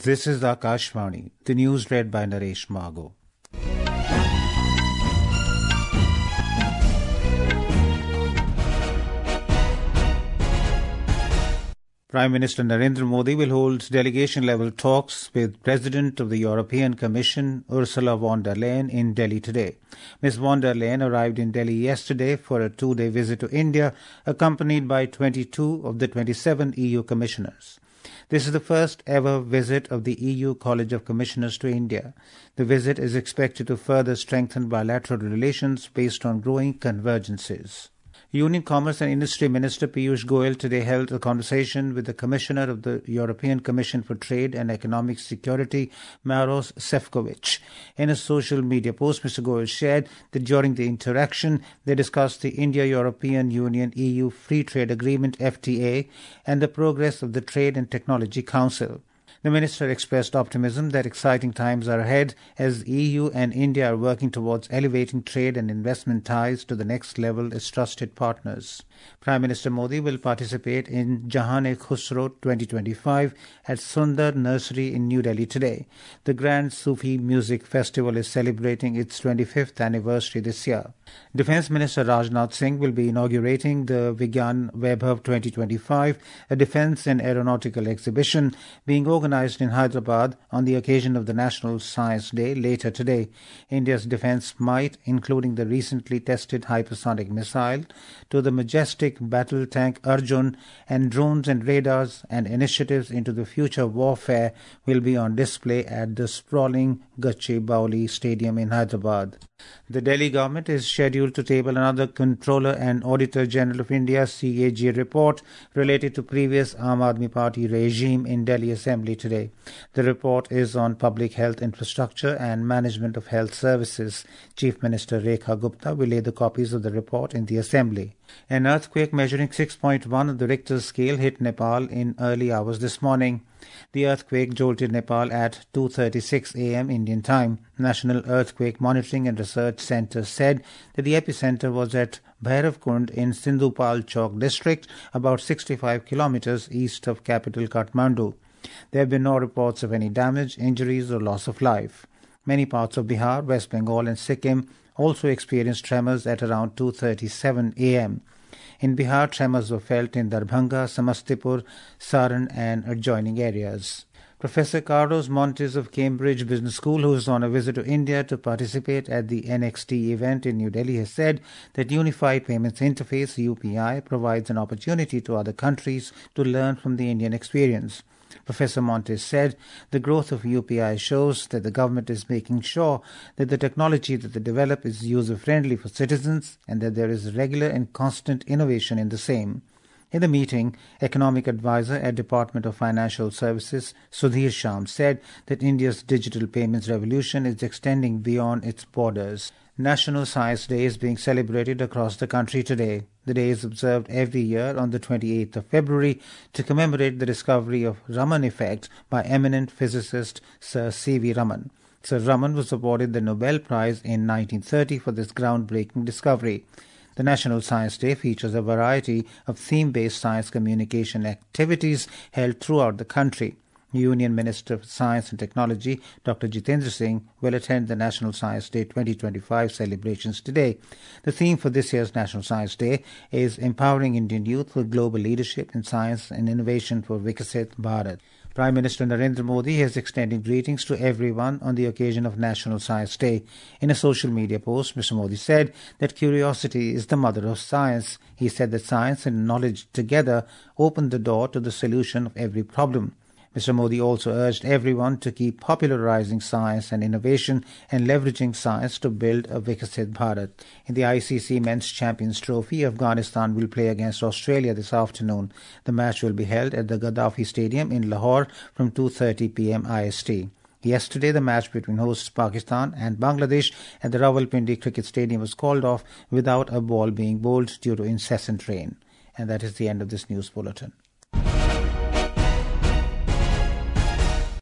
This is Akashvani. The news read by Naresh Margo. Prime Minister Narendra Modi will hold delegation-level talks with President of the European Commission, Ursula von der Leyen, in Delhi today. Ms. von der Leyen arrived in Delhi yesterday for a two-day visit to India, accompanied by 22 of the 27 EU commissioners. This is the first ever visit of the EU College of Commissioners to India. The visit is expected to further strengthen bilateral relations based on growing convergences. Union Commerce and Industry Minister Piyush Goyal today held a conversation with the Commissioner of the European Commission for Trade and Economic Security, Maros Sefcovic. In a social media post, Mr. Goyal shared that during the interaction, they discussed the India-European Union-EU Free Trade Agreement FTA and the progress of the Trade and Technology Council. The minister expressed optimism that exciting times are ahead as EU and India are working towards elevating trade and investment ties to the next level as trusted partners. Prime Minister Modi will participate in Jahan-e-Khusro 2025 at Sundar Nursery in New Delhi today. The Grand Sufi Music Festival is celebrating its 25th anniversary this year. Defence Minister Rajnath Singh will be inaugurating the Vigyan Vaibhav 2025, a defence and aeronautical exhibition being organised in Hyderabad on the occasion of the National Science Day later today. India's defence might, including the recently tested hypersonic missile, to the majestic battle tank Arjun, and drones and radars and initiatives into the future warfare will be on display at the sprawling Gachibowli Stadium in Hyderabad. The Delhi government is scheduled to table another Controller and Auditor General of India CAG report related to previous Aam Aadmi Party regime in Delhi Assembly today. The report is on public health infrastructure and management of health services. Chief Minister Rekha Gupta will lay the copies of the report in the Assembly. An earthquake measuring 6.1 on the Richter scale hit Nepal in early hours this morning. The earthquake jolted Nepal at 2:36 a.m. Indian time. National Earthquake Monitoring and Research Centre said that the epicenter was at Bhairavkund in Sindhupal Chowk district, about 65 kilometers east of capital Kathmandu. There have been no reports of any damage, injuries or loss of life. Many parts of Bihar, West Bengal and Sikkim also experienced tremors at around 2:37 a.m. In Bihar, tremors were felt in Darbhanga, Samastipur, Saran and adjoining areas. Professor Carlos Montes of Cambridge Business School, who is on a visit to India to participate at the NXT event in New Delhi, has said that Unified Payments Interface (UPI) provides an opportunity to other countries to learn from the Indian experience. Professor Montes said the growth of UPI shows that the government is making sure that the technology that they develop is user-friendly for citizens and that there is regular and constant innovation in the same. In the meeting, Economic Advisor at Department of Financial Services Sudhir Sham said that India's digital payments revolution is extending beyond its borders. National Science Day is being celebrated across the country today. The day is observed every year on the 28th of February to commemorate the discovery of Raman effect by eminent physicist Sir C.V. Raman. Sir Raman was awarded the Nobel Prize in 1930 for this groundbreaking discovery. The National Science Day features a variety of theme-based science communication activities held throughout the country. Union Minister for Science and Technology, Dr. Jitendra Singh, will attend the National Science Day 2025 celebrations today. The theme for this year's National Science Day is Empowering Indian Youth for Global Leadership in Science and Innovation for Viksit Bharat. Prime Minister Narendra Modi has extended greetings to everyone on the occasion of National Science Day. In a social media post, Mr. Modi said that curiosity is the mother of science. He said that science and knowledge together open the door to the solution of every problem. Mr. Modi also urged everyone to keep popularizing science and innovation and leveraging science to build a Viksit Bharat. In the ICC Men's Champions Trophy, Afghanistan will play against Australia this afternoon. The match will be held at the Gaddafi Stadium in Lahore from 2:30 p.m. IST. Yesterday, the match between hosts Pakistan and Bangladesh at the Rawalpindi Cricket Stadium was called off without a ball being bowled due to incessant rain. And that is the end of this news bulletin.